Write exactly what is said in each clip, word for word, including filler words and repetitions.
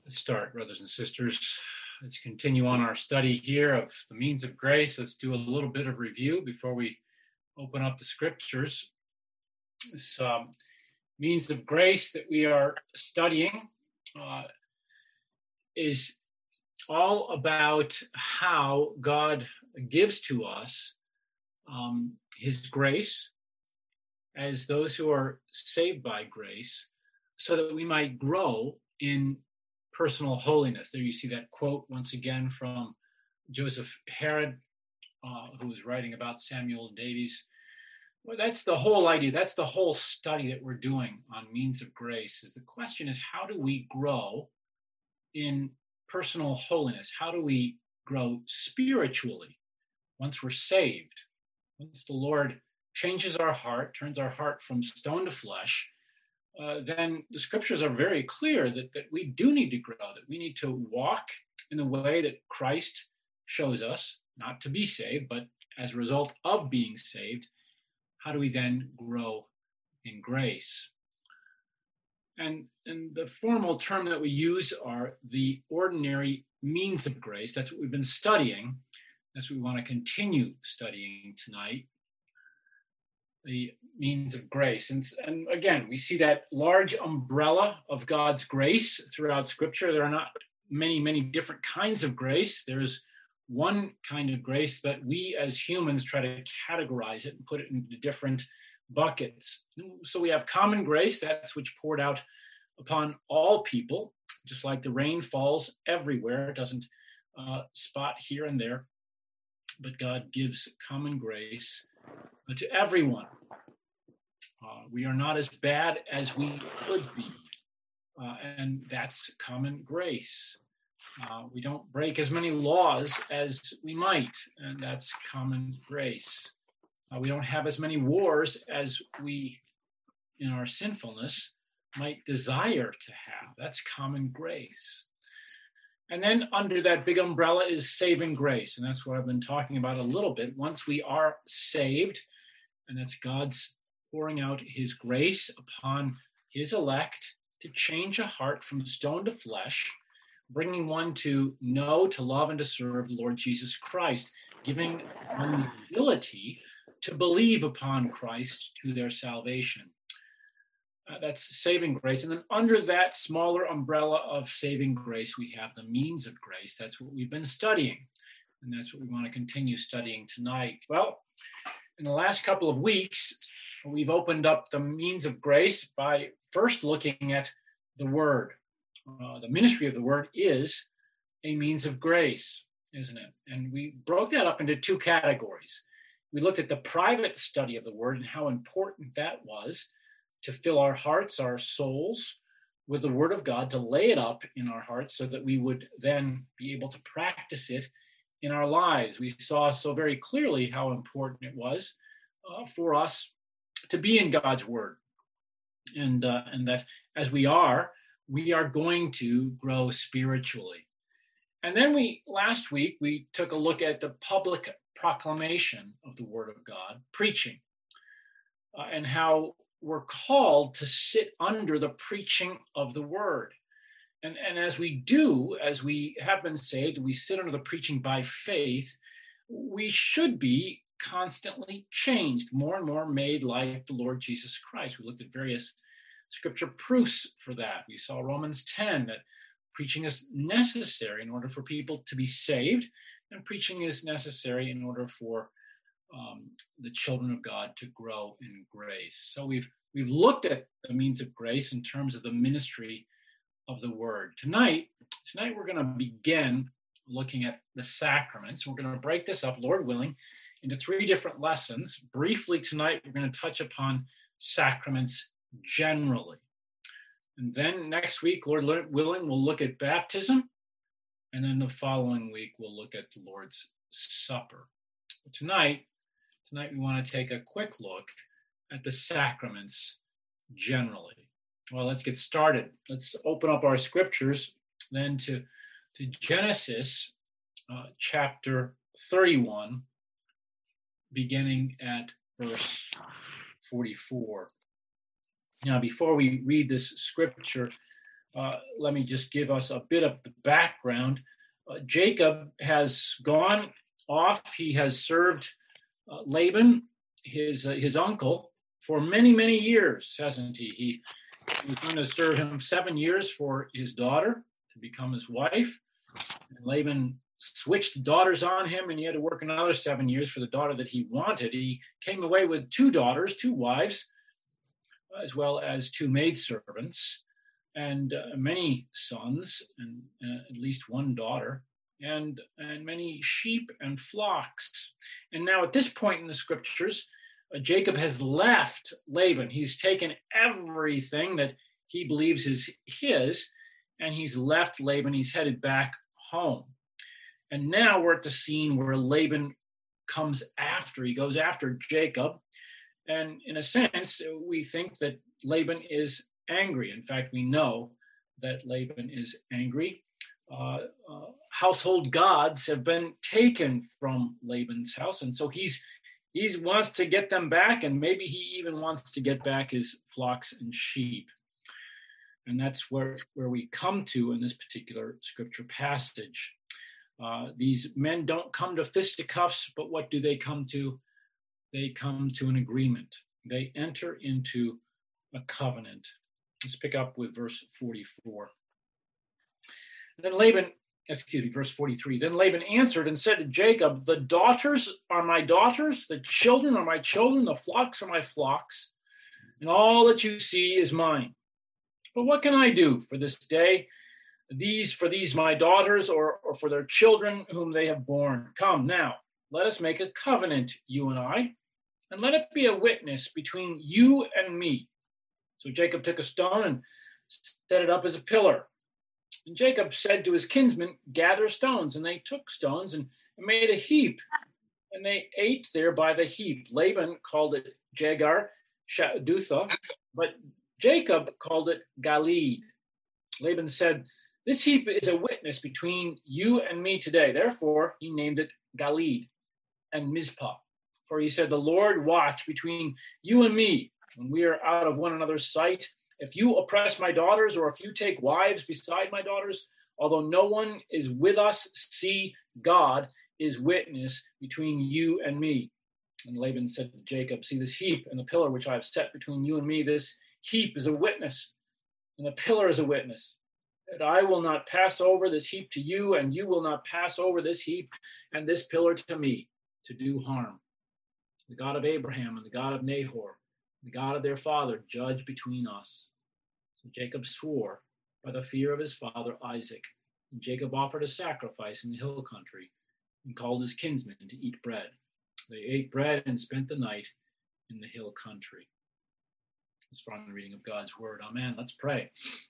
Let's start, brothers and sisters. Let's continue on our study here of the means of grace. Let's do a little bit of review before we open up the scriptures. This um, means of grace that we are studying uh, is all about how God gives to us um, his grace as those who are saved by grace, so that we might grow in personal holiness. There you see that quote once again from Joseph Herod, uh, who was writing about Samuel Davies. Well, that's the whole idea. That's the whole study that we're doing on means of grace. Is the question is, how do we grow in personal holiness? How do we grow spiritually once we're saved? Once the Lord changes our heart, turns our heart from stone to flesh, uh, then the scriptures are very clear that, that we do need to grow, that we need to walk in the way that Christ shows us, not to be saved, but as a result of being saved. How do we then grow in grace? And, and the formal term that we use are the ordinary means of grace. That's what we've been studying. That's what we want to continue studying tonight. The means of grace. And, and again, we see that large umbrella of God's grace throughout Scripture. There are not many, many different kinds of grace. There's one kind of grace, but we as humans try to categorize it and put it into different buckets. So we have common grace, that's which poured out upon all people, just like the rain falls everywhere. It doesn't uh, spot here and there, but God gives common grace to everyone. Uh, we are not as bad as we could be, uh, and that's common grace. Uh, we don't break as many laws as we might, and that's common grace. Uh, we don't have as many wars as we, in our sinfulness, might desire to have. That's common grace. And then under that big umbrella is saving grace, and that's what I've been talking about a little bit. Once we are saved, and that's God's pouring out his grace upon his elect to change a heart from stone to flesh, bringing one to know, to love, and to serve the Lord Jesus Christ, giving one the ability to believe upon Christ to their salvation. Uh, that's saving grace. And then under that smaller umbrella of saving grace, we have the means of grace. That's what we've been studying. And that's what we want to continue studying tonight. Well, in the last couple of weeks, we've opened up the means of grace by first looking at the Word. Uh, the ministry of the Word is a means of grace, isn't it? And we broke that up into two categories. We looked at the private study of the Word and how important that was to fill our hearts, our souls, with the Word of God, to lay it up in our hearts so that we would then be able to practice it in our lives. We saw so very clearly how important it was uh, for us to be in God's Word, and uh, and that as we are, we are going to grow spiritually. And then we, last week, we took a look at the public proclamation of the Word of God, preaching, uh, and how we're called to sit under the preaching of the Word. And, and as we do, as we have been saved, we sit under the preaching by faith, we should be constantly changed, more and more made like the Lord Jesus Christ. We looked at various scripture proofs for that. We saw Romans ten, that preaching is necessary in order for people to be saved, and preaching is necessary in order for um, the children of God to grow in grace. So we've we've looked at the means of grace in terms of the ministry of the Word. Tonight, tonight we're going to begin looking at the sacraments. We're going to break this up, Lord willing, into three different lessons. Briefly tonight, we're going to touch upon sacraments generally. And then next week, Lord willing, we'll look at baptism. And then the following week, we'll look at the Lord's Supper. But tonight, tonight we want to take a quick look at the sacraments generally. Well, let's get started. Let's open up our scriptures then to, to Genesis uh, chapter thirty-one, beginning at verse forty-four. Now, before we read this scripture, Uh, let me just give us a bit of the background. Uh, Jacob has gone off. He has served uh, Laban, his uh, his uncle, for many, many years, hasn't he? He was going to serve him seven years for his daughter to become his wife. And Laban switched daughters on him, and he had to work another seven years for the daughter that he wanted. He came away with two daughters, two wives, as well as two maidservants, and uh, many sons, and uh, at least one daughter, and, and many sheep and flocks. And now at this point in the scriptures, uh, Jacob has left Laban. He's taken everything that he believes is his, and he's left Laban. He's headed back home. And now we're at the scene where Laban comes after. He goes after Jacob. And in a sense, we think that Laban is angry. In fact, we know that Laban is angry. Uh, uh, household gods have been taken from Laban's house. And so he's he wants to get them back. And maybe he even wants to get back his flocks and sheep. And that's where, where we come to in this particular scripture passage. Uh, these men don't come to fisticuffs, but what do they come to? They come to an agreement. They enter into a covenant. Let's pick up with verse forty-four. And then Laban, excuse me, verse forty-three. Then Laban answered and said to Jacob, the daughters are my daughters, the children are my children, the flocks are my flocks, and all that you see is mine. But what can I do for this day? These for these my daughters, or, or for their children whom they have borne. Come now, let us make a covenant, you and I, and let it be a witness between you and me. So Jacob took a stone and set it up as a pillar. And Jacob said to his kinsmen, gather stones. And they took stones and made a heap. And they ate there by the heap. Laban called it Jagar Shadutha, but Jacob called it Galeed. Laban said, this heap is a witness between you and me today. Therefore, he named it Galeed and Mizpah. For he said, the Lord watch between you and me when we are out of one another's sight. If you oppress my daughters, or if you take wives beside my daughters, although no one is with us, see, God is witness between you and me. And Laban said to Jacob, see this heap and the pillar which I have set between you and me. This heap is a witness, and the pillar is a witness, that I will not pass over this heap to you, and you will not pass over this heap and this pillar to me, to do harm. The God of Abraham and the God of Nahor, the God of their father, judge between us. So Jacob swore by the fear of his father Isaac. And Jacob offered a sacrifice in the hill country and called his kinsmen to eat bread. They ate bread and spent the night in the hill country. As far as the reading of God's word. Amen. Let's pray.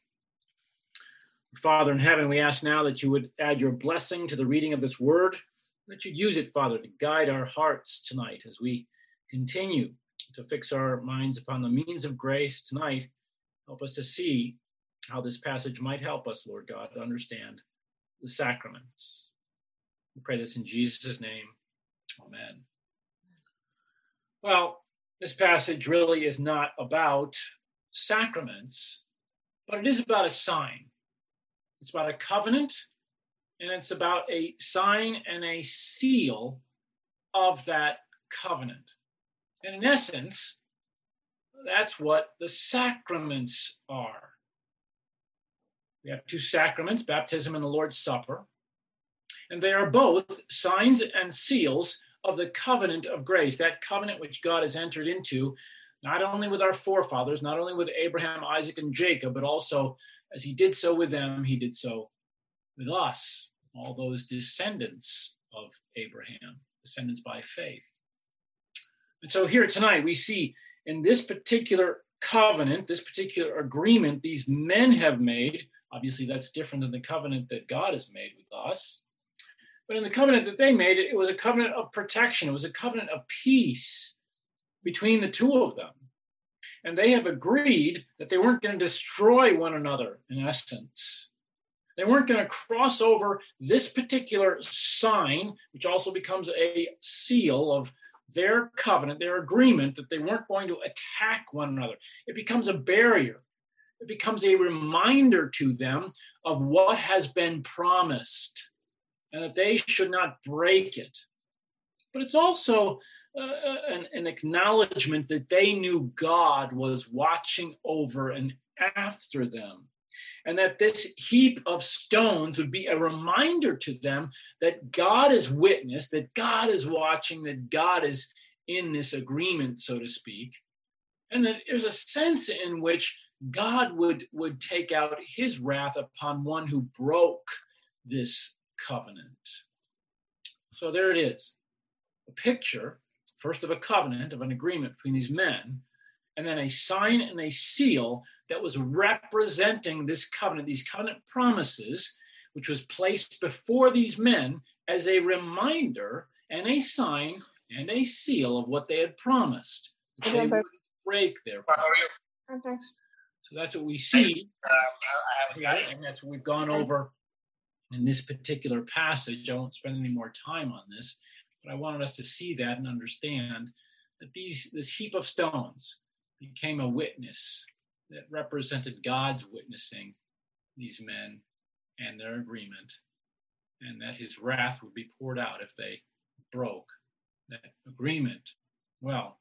Father in heaven, we ask now that you would add your blessing to the reading of this word, that you'd use it, Father, to guide our hearts tonight as we continue to fix our minds upon the means of grace tonight. Help us to see how this passage might help us, Lord God, to understand the sacraments. We pray this in Jesus' name. Amen. Well, this passage really is not about sacraments, but it is about a sign. It's about a covenant, and it's about a sign and a seal of that covenant. And in essence, that's what the sacraments are. We have two sacraments, baptism and the Lord's Supper, and they are both signs and seals of the covenant of grace, that covenant which God has entered into, not only with our forefathers, not only with Abraham, Isaac, and Jacob, but also as he did so with them, he did so with us, all those descendants of Abraham, descendants by faith. And so here tonight, we see in this particular covenant, this particular agreement these men have made. Obviously, that's different than the covenant that God has made with us. But in the covenant that they made, it was a covenant of protection. It was a covenant of peace between the two of them. And they have agreed that they weren't going to destroy one another, in essence. They weren't going to cross over this particular sign, which also becomes a seal of their covenant, their agreement, that they weren't going to attack one another. It becomes a barrier. It becomes a reminder to them of what has been promised and that they should not break it. But it's also uh, an, an acknowledgement that they knew God was watching over and after them, and that this heap of stones would be a reminder to them that God is witness, that God is watching, that God is in this agreement, so to speak, and that there's a sense in which God would, would take out his wrath upon one who broke this covenant. So there it is, a picture, first of a covenant, of an agreement between these men, and then a sign and a seal that was representing this covenant, these covenant promises, which was placed before these men as a reminder and a sign and a seal of what they had promised. That they wouldn't break their promise. Oh, thanks. So that's what we see here, and that's what we've gone over in this particular passage. I won't spend any more time on this, but I wanted us to see that and understand that these this heap of stones became a witness that represented God's witnessing these men and their agreement, and that his wrath would be poured out if they broke that agreement. Well,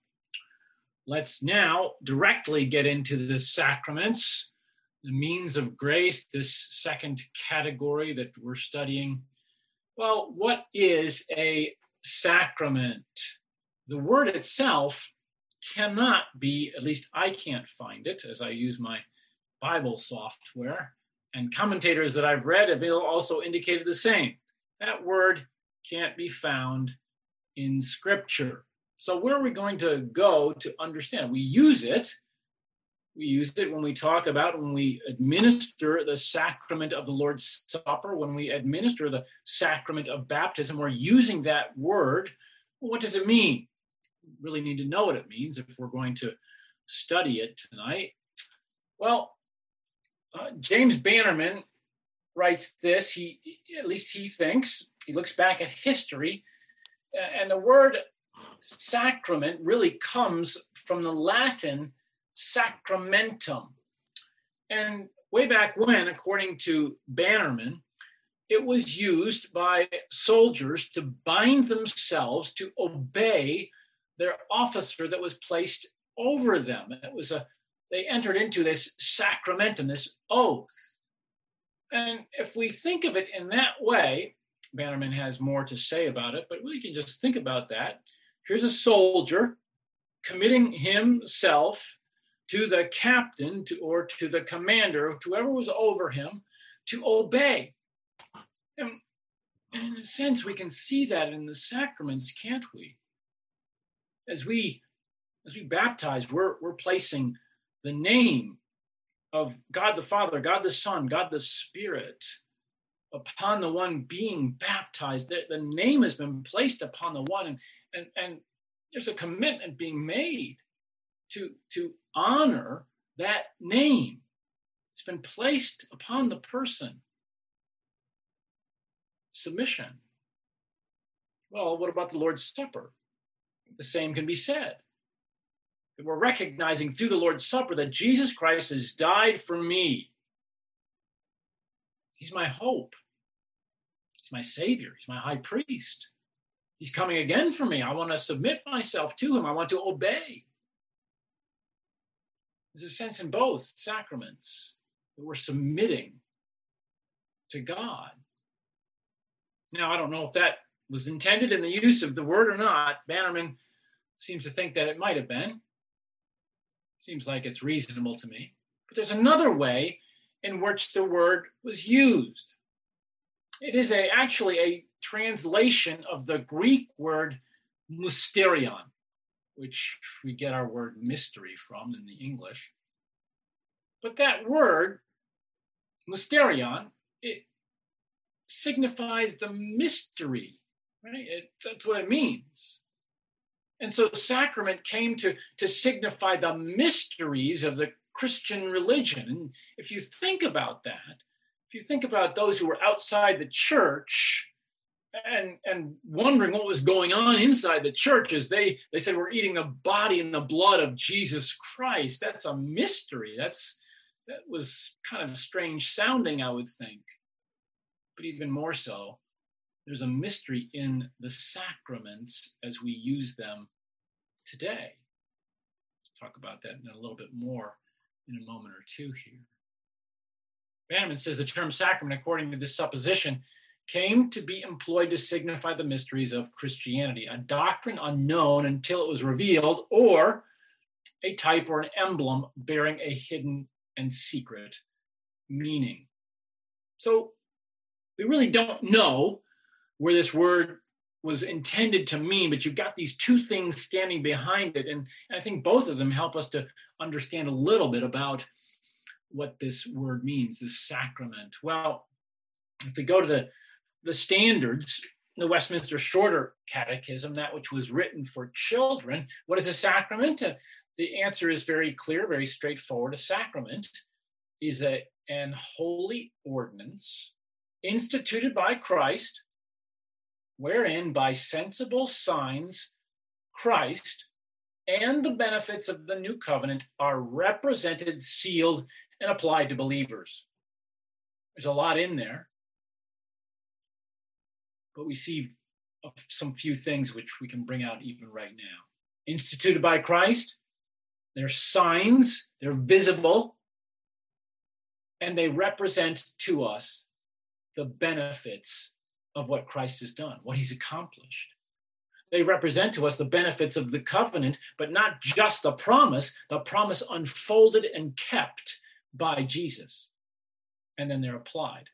let's now directly get into the sacraments, the means of grace, this second category that we're studying. Well, what is a sacrament? The word itself cannot be, at least I can't find it as I use my Bible software, and commentators that I've read have also indicated the same. That word can't be found in Scripture. So where are we going to go to understand? We use it. We use it when we talk about, when we administer the sacrament of the Lord's Supper, when we administer the sacrament of baptism, we're using that word. Well, what does it mean? We really need to know what it means if we're going to study it tonight. Well, uh, James Bannerman writes this. He, at least he thinks, he looks back at history, and the word sacrament really comes from the Latin sacramentum. And way back when, according to Bannerman, it was used by soldiers to bind themselves to obey their officer that was placed over them. It was a, they entered into this sacramentum, this oath. And if we think of it in that way, Bannerman has more to say about it, but we can just think about that. Here's a soldier committing himself to the captain to, or to the commander, whoever was over him, to obey. And, and in a sense, we can see that in the sacraments, can't we? As we, as we baptize, we're, we're placing the name of God the Father, God the Son, God the Spirit upon the one being baptized. The, the name has been placed upon the one, and, and, and there's a commitment being made to, to honor that name. It's been placed upon the person. Submission. Well, what about the Lord's Supper? The same can be said. We're recognizing through the Lord's Supper that Jesus Christ has died for me. He's my hope. He's my Savior. He's my high priest. He's coming again for me. I want to submit myself to him. I want to obey. There's a sense in both sacraments that we're submitting to God. Now, I don't know if that was intended in the use of the word or not. Bannerman seems to think that it might have been. Seems like it's reasonable to me. But there's another way in which the word was used. It is a actually a translation of the Greek word mysterion, which we get our word mystery from in the English. But that word, mysterion, it signifies the mystery, right? It, that's what it means. And so sacrament came to, to signify the mysteries of the Christian religion. And if you think about that, if you think about those who were outside the church and, and wondering what was going on inside the church as they, they said, we're eating the body and the blood of Jesus Christ. That's a mystery. That's, that was kind of strange sounding, I would think. But even more so, there's a mystery in the sacraments as we use them today. I'll talk about that in a little bit more in a moment or two here. Bannerman says the term sacrament, according to this supposition, came to be employed to signify the mysteries of Christianity, a doctrine unknown until it was revealed, or a type or an emblem bearing a hidden and secret meaning. So we really don't know where this word was intended to mean, but you've got these two things standing behind it, and I think both of them help us to understand a little bit about what this word means, this sacrament. Well, if we go to the, the standards, the Westminster Shorter Catechism, that which was written for children, what is a sacrament? Uh, the answer is very clear, very straightforward. A sacrament is a, an holy ordinance instituted by Christ, wherein by sensible signs Christ and the benefits of the new covenant are represented, sealed, and applied to believers. There's a lot in there, but we see some few things which we can bring out even right now. Instituted by Christ, they're signs, they're visible, and they represent to us the benefits of what Christ has done, what he's accomplished. They represent to us the benefits of the covenant, but not just the promise, the promise unfolded and kept by Jesus. And then they're applied,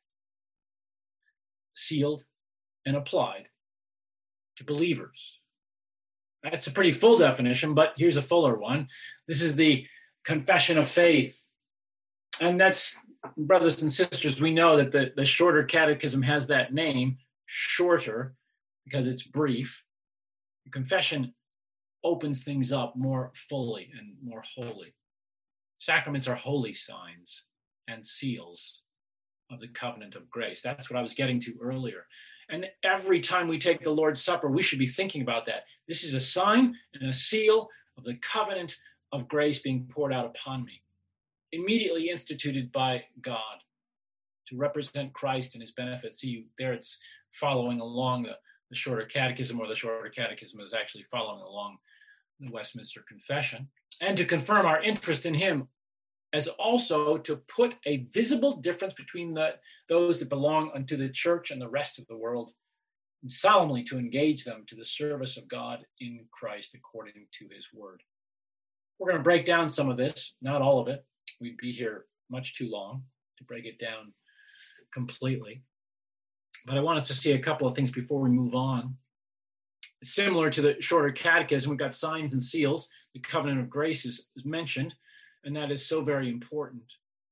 sealed and applied to believers. That's a pretty full definition, but here's a fuller one. This is the confession of faith. And that's, brothers and sisters, we know that the, the Shorter Catechism has that name, shorter, because it's brief. The confession opens things up more fully and more wholly. Sacraments are holy signs and seals of the covenant of grace. That's what I was getting to earlier. And every time we take the Lord's Supper, we should be thinking about that. This is a sign and a seal of the covenant of grace being poured out upon me, immediately instituted by God to represent Christ and his benefits. See, there it's following along the, the Shorter Catechism, or the Shorter Catechism is actually following along the Westminster Confession, and to confirm our interest in him, as also to put a visible difference between the, those that belong unto the church and the rest of the world, and solemnly to engage them to the service of God in Christ according to his word. We're going to break down some of this, not all of it. We'd be here much too long to break it down completely. But I want us to see a couple of things before we move on. Similar to the Shorter Catechism, we've got signs and seals. The covenant of grace is, is mentioned, and that is so very important.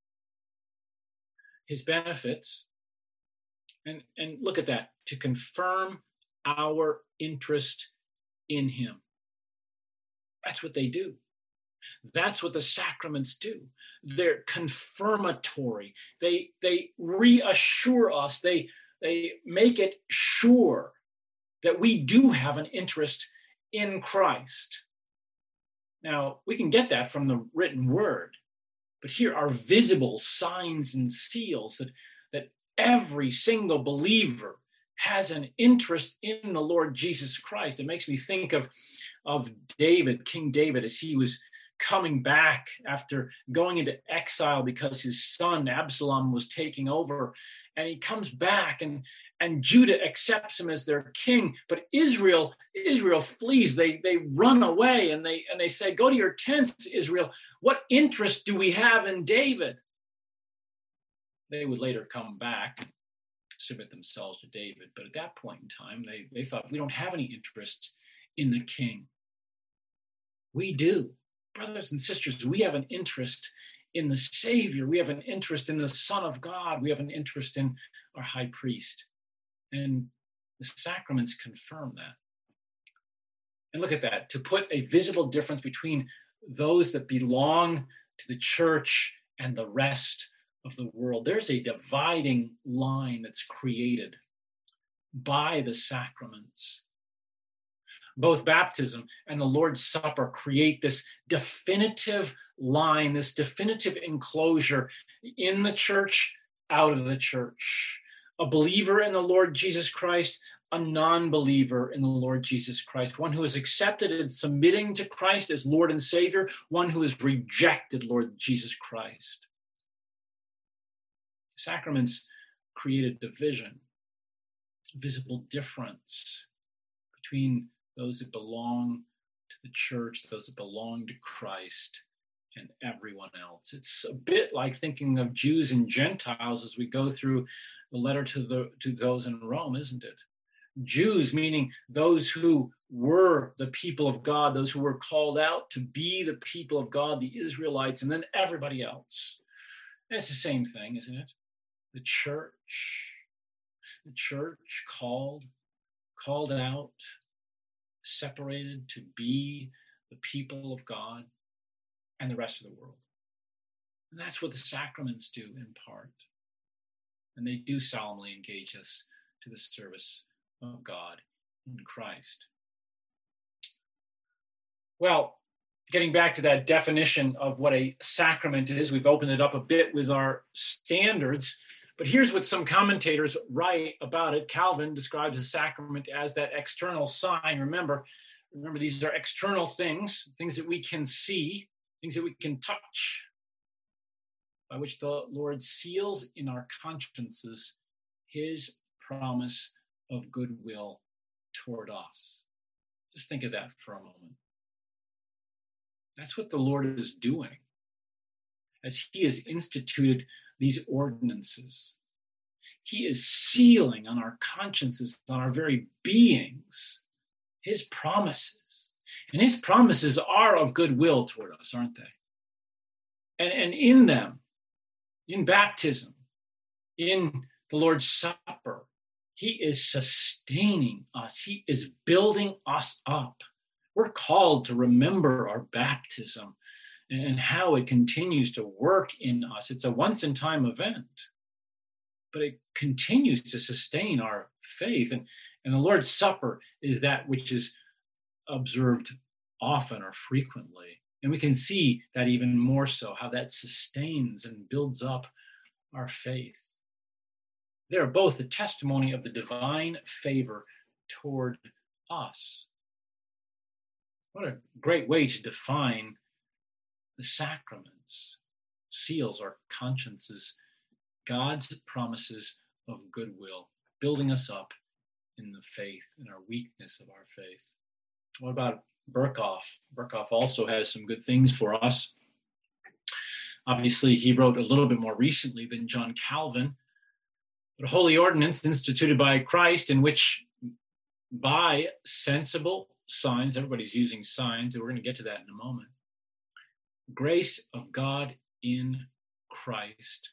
His benefits, and, and look at that, to confirm our interest in him. That's what they do. That's what the sacraments do. They're confirmatory. They, they reassure us. They, they make it sure that we do have an interest in Christ. Now, we can get that from the written word, but here are visible signs and seals that, that every single believer has an interest in the Lord Jesus Christ. It makes me think of, of David, King David, as he was coming back after going into exile because his son Absalom was taking over, and he comes back, and and Judah accepts him as their king, but Israel Israel flees. They they run away, and they and they say, "Go to your tents, Israel. What interest do we have in David?" They would later come back and submit themselves to David, but at that point in time, they they thought, we don't have any interest in the king. We do. Brothers and sisters, we have an interest in the Savior. We have an interest in the Son of God. We have an interest in our high priest. And the sacraments confirm that. And look at that, to put a visible difference between those that belong to the church and the rest of the world. There's a dividing line that's created by the sacraments. Both baptism and the Lord's Supper create this definitive line, this definitive enclosure in the church, out of the church. A believer in the Lord Jesus Christ, a non-believer in the Lord Jesus Christ, one who is accepted and submitting to Christ as Lord and Savior, one who has rejected Lord Jesus Christ. Sacraments create a division, visible difference between those that belong to the church, those that belong to Christ, and everyone else. It's a bit like thinking of Jews and Gentiles as we go through the letter to the to those in Rome, isn't it? Jews, meaning those who were the people of God, those who were called out to be the people of God, the Israelites, and then everybody else. And it's the same thing, isn't it? The church, the church called, called out, separated to be the people of God and the rest of the world. And that's what the sacraments do in part. And they do solemnly engage us to the service of God in Christ. Well, getting back to that definition of what a sacrament is, we've opened it up a bit with our standards, but here's what some commentators write about it. Calvin describes a sacrament as that external sign. Remember, remember these are external things, things that we can see, things that we can touch, by which the Lord seals in our consciences his promise of goodwill toward us. Just think of that for a moment. That's what the Lord is doing as he has instituted these ordinances. He is sealing on our consciences, on our very beings, his promises. And his promises are of goodwill toward us, aren't they? And, and in them, in baptism, in the Lord's Supper, he is sustaining us. He is building us up. We're called to remember our baptism and how it continues to work in us. It's a once-in-time event, but it continues to sustain our faith. And, and the Lord's Supper is that which is observed often or frequently. And we can see that even more so, how that sustains and builds up our faith. They are both a testimony of the divine favor toward us. What a great way to define the sacraments. Seals our consciences, God's promises of goodwill, building us up in the faith, in our weakness of our faith. What about Berkhof? Berkhof also has some good things for us. Obviously, he wrote a little bit more recently than John Calvin, but a holy ordinance instituted by Christ in which by sensible signs, everybody's using signs, and we're going to get to that in a moment, grace of God in Christ.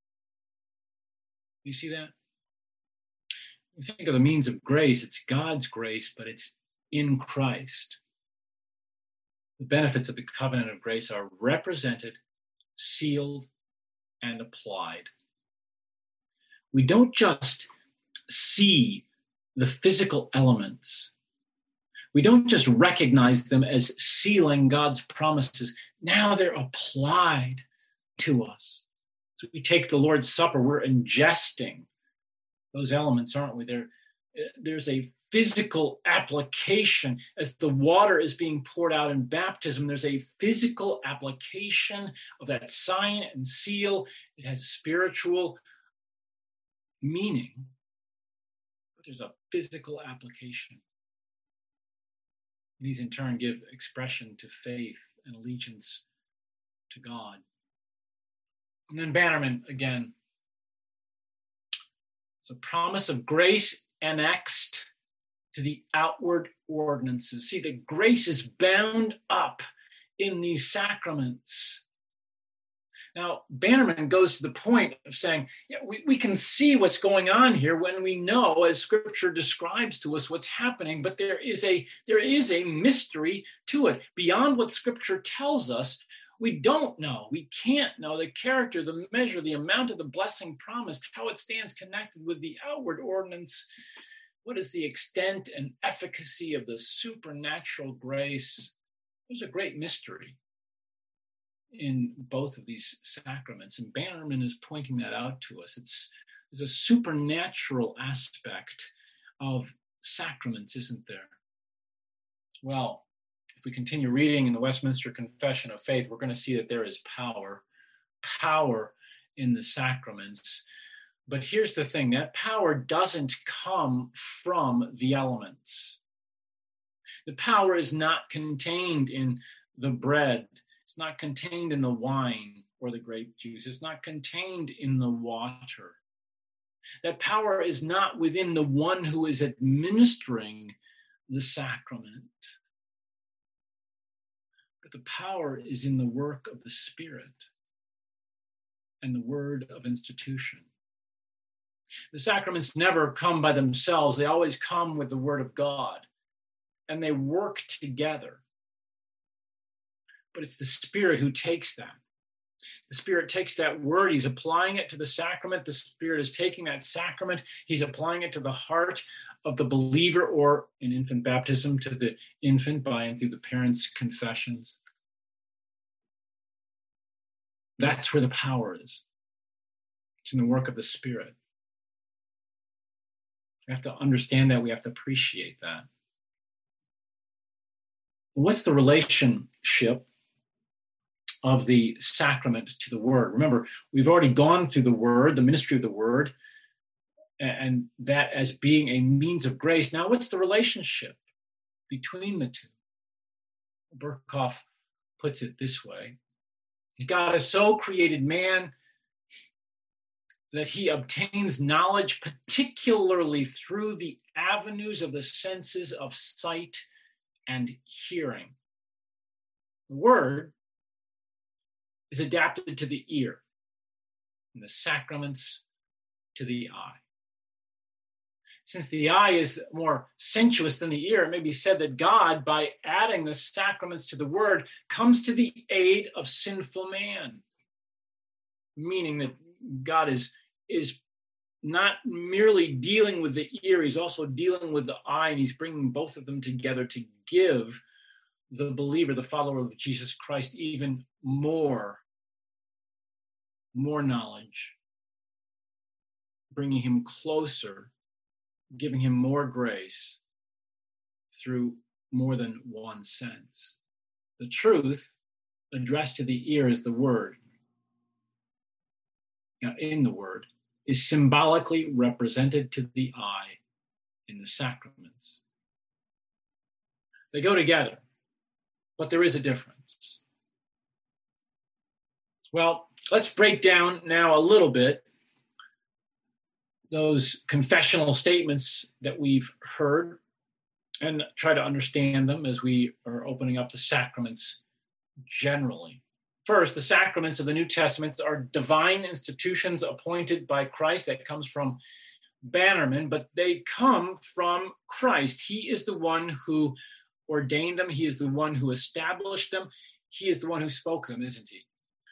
You see that? You think of the means of grace, it's God's grace, but it's in Christ. The benefits of the covenant of grace are represented, sealed, and applied. We don't just see the physical elements. We don't just recognize them as sealing God's promises. Now they're applied to us. So we take the Lord's Supper, we're ingesting those elements, aren't we? There, there's a physical application. As the water is being poured out in baptism, there's a physical application of that sign and seal. It has spiritual meaning, but there's a physical application. These in turn give expression to faith and allegiance to God. And then Bannerman again. It's a promise of grace annexed to the outward ordinances. See, the grace is bound up in these sacraments. Now, Bannerman goes to the point of saying, yeah, we, we can see what's going on here when we know, as Scripture describes to us, what's happening, but there is a there is a mystery to it. Beyond what Scripture tells us, we don't know. We can't know the character, the measure, the amount of the blessing promised, how it stands connected with the outward ordinance. What is the extent and efficacy of the supernatural grace? There's a great mystery. in both of these sacraments. And Bannerman is pointing that out to us. It's, there's a supernatural aspect of sacraments, isn't there? Well, if we continue reading in the Westminster Confession of Faith, we're going to see that there is power, power in the sacraments. But here's the thing, that power doesn't come from the elements. The power is not contained in the bread. It's not contained in the wine or the grape juice. It's not contained in the water. That power is not within the one who is administering the sacrament. But the power is in the work of the Spirit and the word of institution. The sacraments never come by themselves. They always come with the word of God, and they work together. But it's the Spirit who takes that. The Spirit takes that word, he's applying it to the sacrament. The Spirit is taking that sacrament, he's applying it to the heart of the believer, or in infant baptism, to the infant by and through the parents' confessions. That's where the power is. It's in the work of the Spirit. We have to understand that. We have to appreciate that. What's the relationship of the sacrament to the word? Remember, we've already gone through the word, the ministry of the word, and that as being a means of grace. Now, what's the relationship between the two? Berkhoff puts it this way: God has so created man that he obtains knowledge, particularly through the avenues of the senses of sight and hearing. The word is adapted to the ear, and the sacraments to the eye. Since the eye is more sensuous than the ear, it may be said that God, by adding the sacraments to the word, comes to the aid of sinful man, meaning that God is, is not merely dealing with the ear, he's also dealing with the eye, and he's bringing both of them together to give the believer, the follower of Jesus Christ, even more, more knowledge, bringing him closer, giving him more grace through more than one sense. The truth addressed to the ear is the word. Now, in the word is symbolically represented to the eye in the sacraments. They go together, but there is a difference. Well, let's break down now a little bit those confessional statements that we've heard and try to understand them as we are opening up the sacraments generally. First, the sacraments of the New Testament are divine institutions appointed by Christ. That comes from Bannerman, but they come from Christ. He is the one who ordained them. He is the one who established them. He is the one who spoke them, isn't he?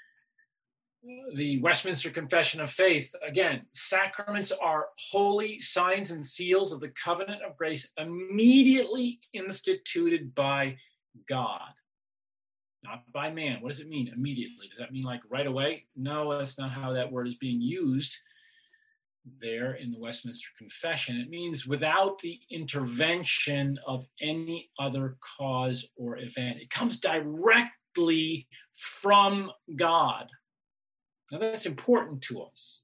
The Westminster Confession of Faith, again, sacraments are holy signs and seals of the covenant of grace immediately instituted by God, not by man. What does it mean, immediately? Does that mean like right away? No, that's not how that word is being used there in the Westminster Confession. It means without the intervention of any other cause or event. It comes directly from God. Now that's important to us.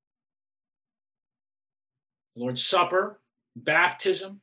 The Lord's Supper, baptism,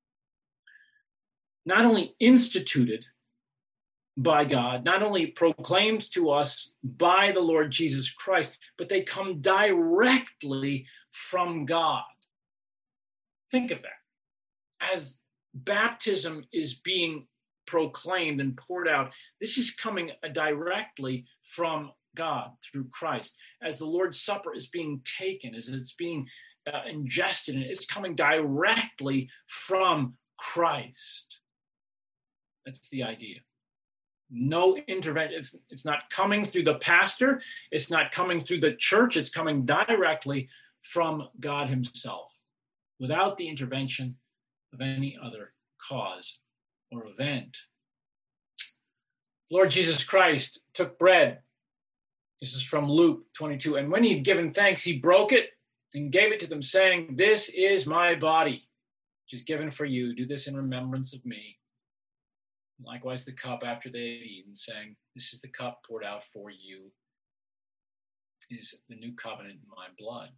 not only instituted by God, not only proclaimed to us by the Lord Jesus Christ, but they come directly from God. Think of that. As baptism is being proclaimed and poured out, this is coming directly from God through Christ. As the Lord's Supper is being taken, as it's being uh, ingested, and it's coming directly from Christ. That's the idea. No intervention. It's, it's not coming through the pastor. It's not coming through the church. It's coming directly from God himself, without the intervention of any other cause or event. Lord Jesus Christ took bread. This is from Luke twenty-two. And when he had given thanks, he broke it and gave it to them, saying, "This is my body, which is given for you. Do this in remembrance of me." And likewise the cup after they had eaten, saying, "This is the cup poured out for you. Is the new covenant in my blood."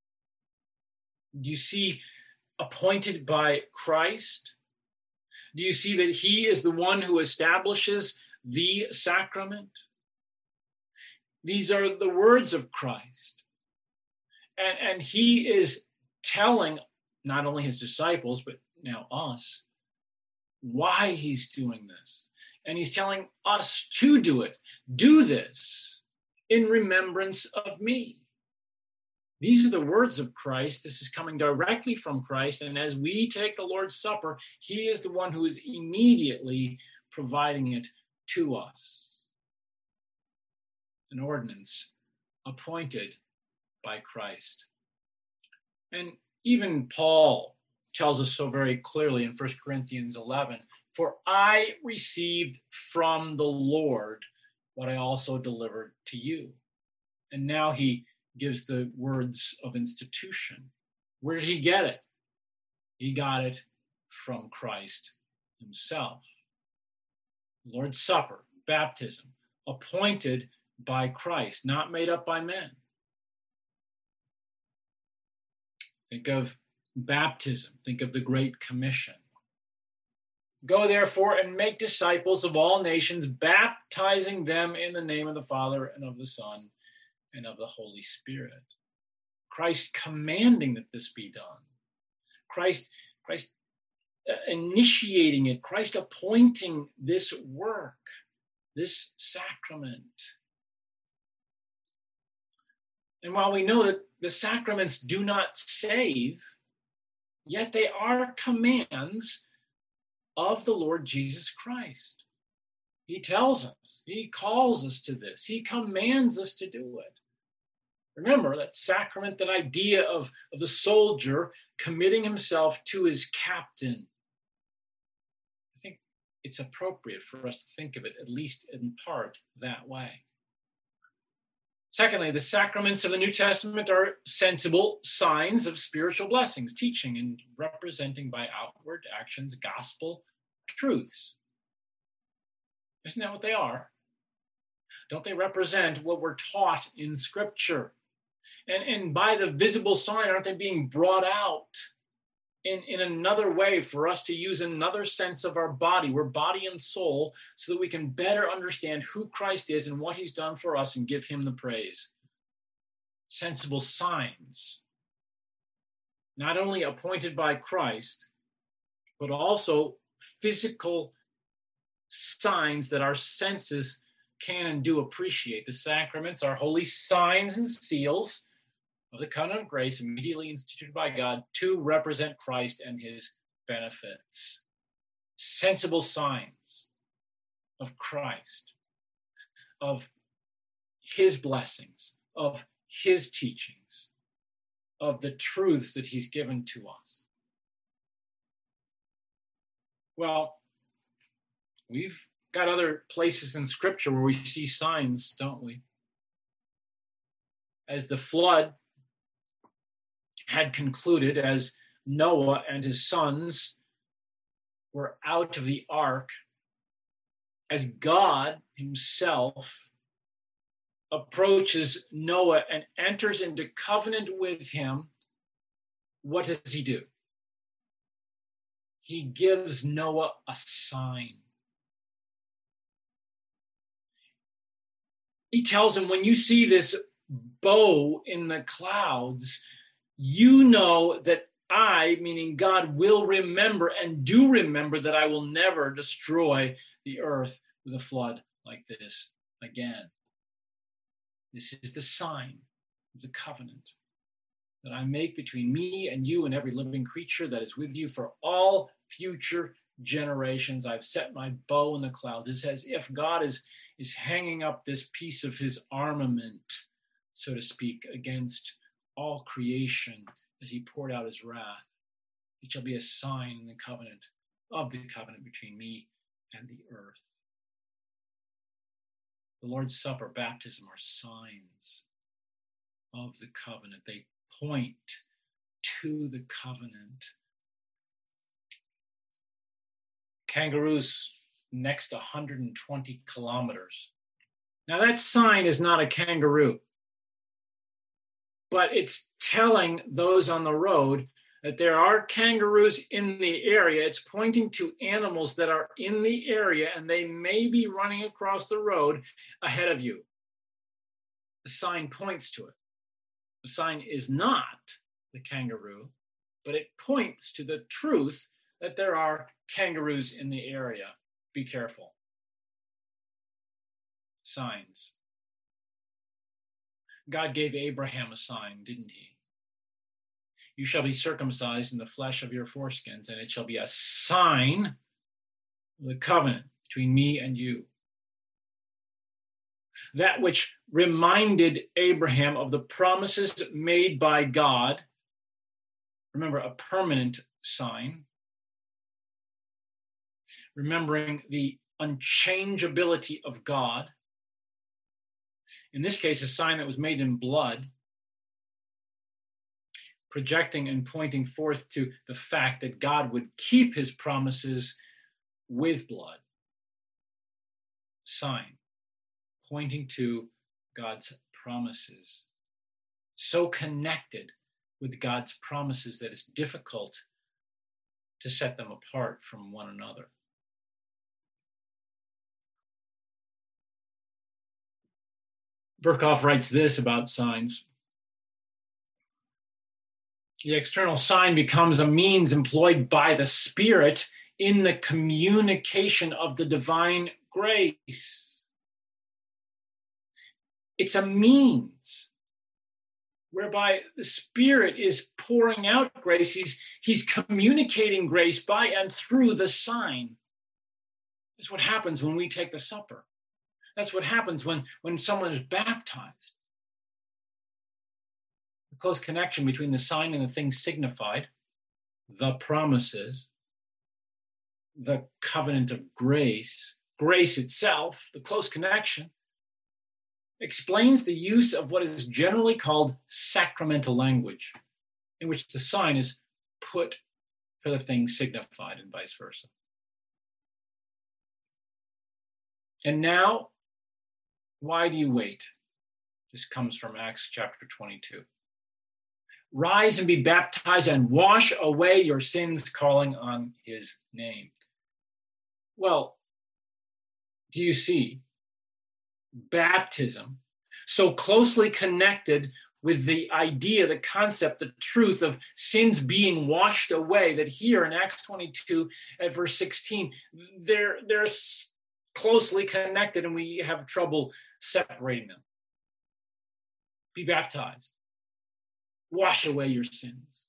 Do you see appointed by Christ? Do you see that he is the one who establishes the sacrament? These are the words of Christ. And, and he is telling not only his disciples, but now us, why he's doing this. And he's telling us to do it. Do this in remembrance of me. These are the words of Christ. This is coming directly from Christ. And as we take the Lord's Supper, he is the one who is immediately providing it to us. An ordinance appointed by Christ. And even Paul tells us so very clearly in First Corinthians eleven, "For I received from the Lord what I also delivered to you." And now he gives the words of institution. Where did he get it? He got it from Christ himself. Lord's Supper, baptism, appointed by Christ, not made up by men. Think of baptism. Think of the Great Commission. "Go therefore and make disciples of all nations, baptizing them in the name of the Father and of the Son and of the Holy Spirit." Christ commanding that this be done. Christ, Christ initiating it. Christ appointing this work, this sacrament. And while we know that the sacraments do not save, yet they are commands of the Lord Jesus Christ. He tells us, he calls us to this, he commands us to do it. Remember that sacrament, that idea of, of the soldier committing himself to his captain. I think it's appropriate for us to think of it, at least in part, that way. Secondly, the sacraments of the New Testament are sensible signs of spiritual blessings, teaching and representing by outward actions gospel truths. Isn't that what they are? Don't they represent what we're taught in Scripture? And, and by the visible sign, aren't they being brought out in, in another way for us to use another sense of our body? We're body and soul, so that we can better understand who Christ is and what he's done for us and give him the praise. Sensible signs, not only appointed by Christ, but also physical signs that our senses can and do appreciate. The sacraments are holy signs and seals of the covenant of grace immediately instituted by God to represent Christ and his benefits. Sensible signs of Christ, of his blessings, of his teachings, of the truths that he's given to us. Well, we've got other places in Scripture where we see signs, don't we? As the flood had concluded, as Noah and his sons were out of the ark, as God himself approaches Noah and enters into covenant with him, what does he do? He gives Noah a sign. He tells him, when you see this bow in the clouds, you know that I, meaning God, will remember and do remember that I will never destroy the earth with a flood like this again. This is the sign of the covenant that I make between me and you and every living creature that is with you for all future generations. I've set my bow in the clouds. It's as if God is, is hanging up this piece of his armament, so to speak, against all creation as he poured out his wrath. It shall be a sign in the covenant, of the covenant between me and the earth. The Lord's Supper, baptism are signs of the covenant. They point to the covenant. Kangaroos next one hundred twenty kilometers. Now that sign is not a kangaroo, but it's telling those on the road that there are kangaroos in the area. It's pointing to animals that are in the area, and they may be running across the road ahead of you. The sign points to it. The sign is not the kangaroo, but it points to the truth that there are kangaroos in the area. Be careful. Signs. God gave Abraham a sign, didn't he? You shall be circumcised in the flesh of your foreskins, and it shall be a sign of the covenant between me and you. That which reminded Abraham of the promises made by God. Remember, a permanent sign. Remembering the unchangeability of God. In this case, a sign that was made in blood, projecting and pointing forth to the fact that God would keep his promises with blood. Sign, pointing to God's promises. So connected with God's promises that it's difficult to set them apart from one another. Berkhoff writes this about signs. The external sign becomes a means employed by the Spirit in the communication of the divine grace. It's a means whereby the Spirit is pouring out grace. He's, he's communicating grace by and through the sign. That's what happens when we take the supper. That's what happens when, when someone is baptized. The close connection between the sign and the thing signified, the promises, the covenant of grace, grace itself, the close connection, explains the use of what is generally called sacramental language, in which the sign is put for the thing signified and vice versa. And now, why do you wait? This comes from Acts chapter twenty-two. Rise and be baptized and wash away your sins, calling on his name. Well, do you see? Baptism, so closely connected with the idea, the concept, the truth of sins being washed away, that here in Acts twenty-two at verse sixteen, they're, they're closely connected and we have trouble separating them. Be baptized. Wash away your sins.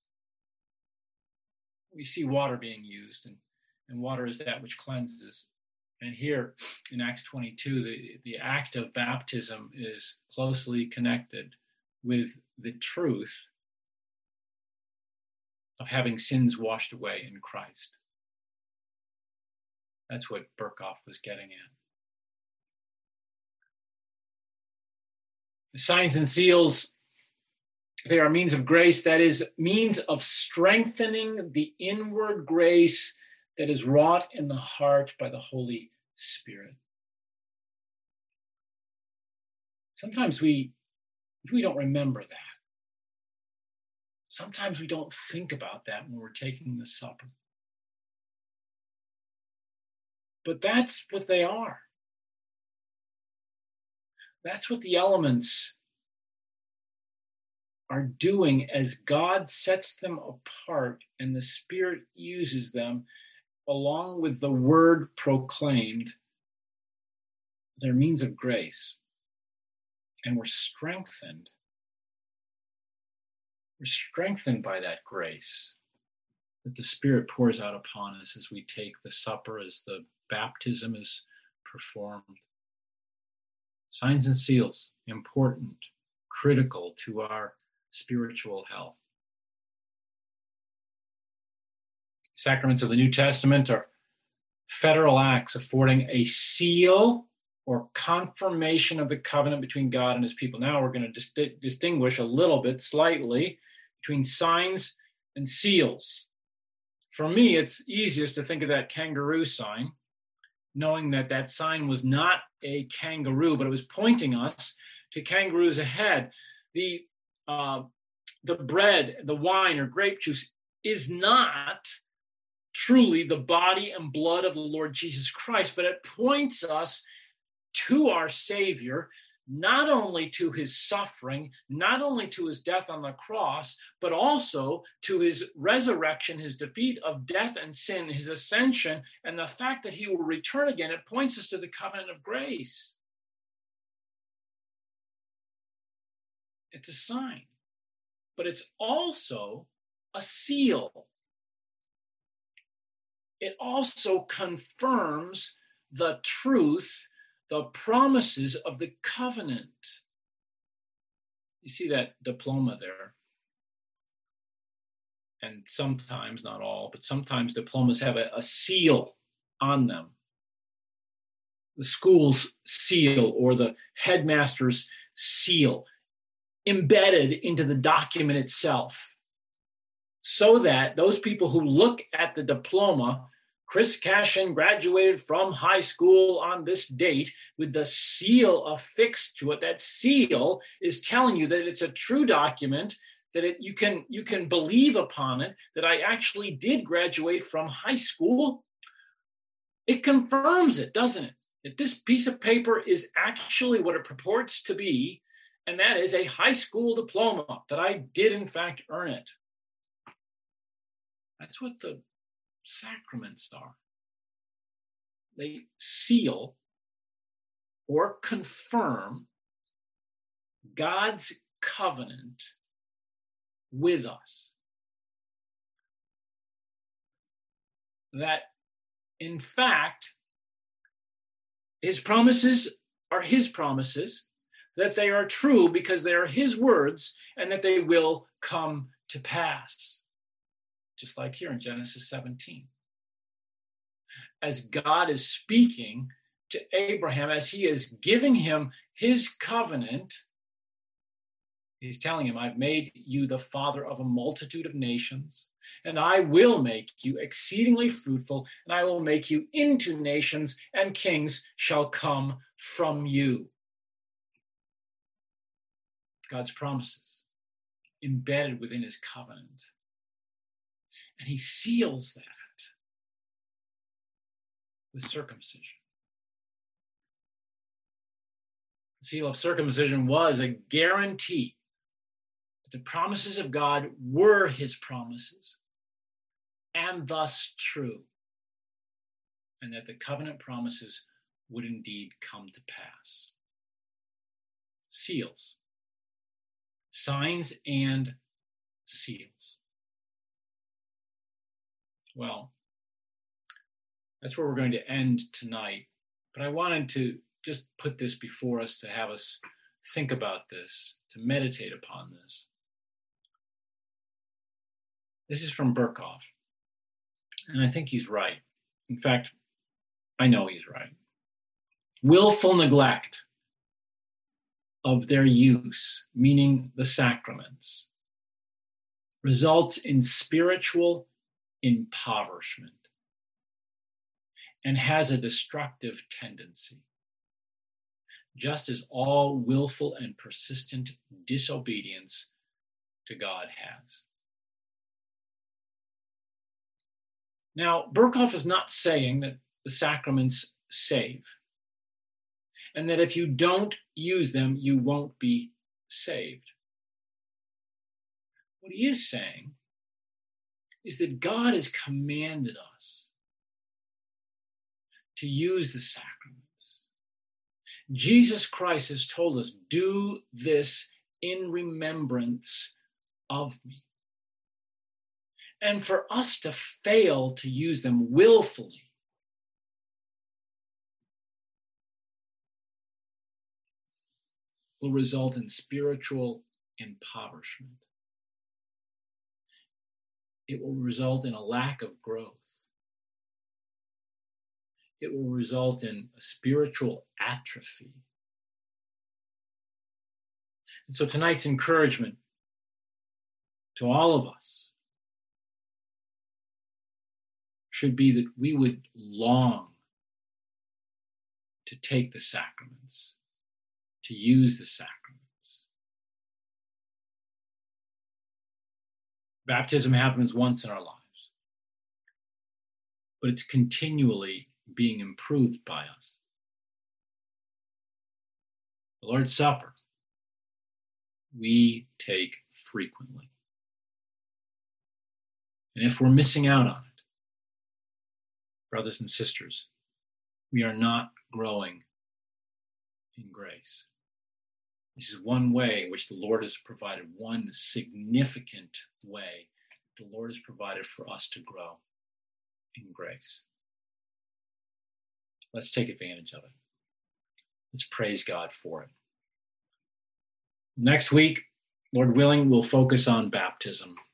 We see water being used, and, and water is that which cleanses. And here in Acts twenty-two, the, the act of baptism is closely connected with the truth of having sins washed away in Christ. That's what Berkhoff was getting at. The signs and seals, they are means of grace, that is, means of strengthening the inward grace that is wrought in the heart by the Holy Spirit. Sometimes we, we don't remember that. Sometimes we don't think about that when we're taking the supper. But that's what they are. That's what the elements are doing as God sets them apart and the Spirit uses them along with the word proclaimed. They're means of grace. And we're strengthened. We're strengthened by that grace that the Spirit pours out upon us as we take the supper, as the baptism is performed. Signs and seals, important, critical to our spiritual health. Sacraments of the New Testament are federal acts affording a seal or confirmation of the covenant between God and his people. Now we're going to dis- distinguish a little bit, slightly, between signs and seals. For me, it's easiest to think of that kangaroo sign, knowing that that sign was not a kangaroo, but it was pointing us to kangaroos ahead. The, uh, the bread, the wine, or grape juice is not truly the body and blood of the Lord Jesus Christ, but it points us to our Savior, not only to his suffering, not only to his death on the cross, but also to his resurrection, his defeat of death and sin, his ascension, and the fact that he will return again. It points us to the covenant of grace. It's a sign, but it's also a seal. It also confirms the truth, the promises of the covenant. You see that diploma there. And sometimes, not all, but sometimes diplomas have a, a seal on them. The school's seal or the headmaster's seal embedded into the document itself, so that those people who look at the diploma, Chris Cashin graduated from high school on this date, with the seal affixed to it. That seal is telling you that it's a true document, that it, you can you can believe upon it, that I actually did graduate from high school. It confirms it, doesn't it? That this piece of paper is actually what it purports to be, and that is a high school diploma, that I did in fact earn it. That's what the sacraments are. They seal or confirm God's covenant with us. That, in fact, his promises are his promises, that they are true because they are his words, and that they will come to pass. Just like here in Genesis seventeen. As God is speaking to Abraham, as he is giving him his covenant, he's telling him, I've made you the father of a multitude of nations, and I will make you exceedingly fruitful, and I will make you into nations, and kings shall come from you. God's promises embedded within his covenant. And he seals that with circumcision. The seal of circumcision was a guarantee that the promises of God were his promises, and thus true, and that the covenant promises would indeed come to pass. Seals, signs and seals. Well, that's where we're going to end tonight. But I wanted to just put this before us to have us think about this, to meditate upon this. This is from Berkhof, and I think he's right. In fact, I know he's right. Willful neglect of their use, meaning the sacraments, results in spiritual impoverishment and has a destructive tendency, just as all willful and persistent disobedience to God has. Now, Berkhof is not saying that the sacraments save, and that if you don't use them, you won't be saved. What he is saying is that God has commanded us to use the sacraments. Jesus Christ has told us, do this in remembrance of me. And for us to fail to use them willfully will result in spiritual impoverishment. It will result in a lack of growth. it will result in a spiritual atrophy. And so tonight's encouragement to all of us should be that we would long to take the sacraments, to use the sacraments. Baptism happens once in our lives, but it's continually being improved by us. The Lord's Supper, we take frequently. And if we're missing out on it, brothers and sisters, we are not growing in grace. This is one way in which the Lord has provided, one significant way the Lord has provided for us to grow in grace. Let's take advantage of it. Let's praise God for it. Next week, Lord willing, we'll focus on baptism.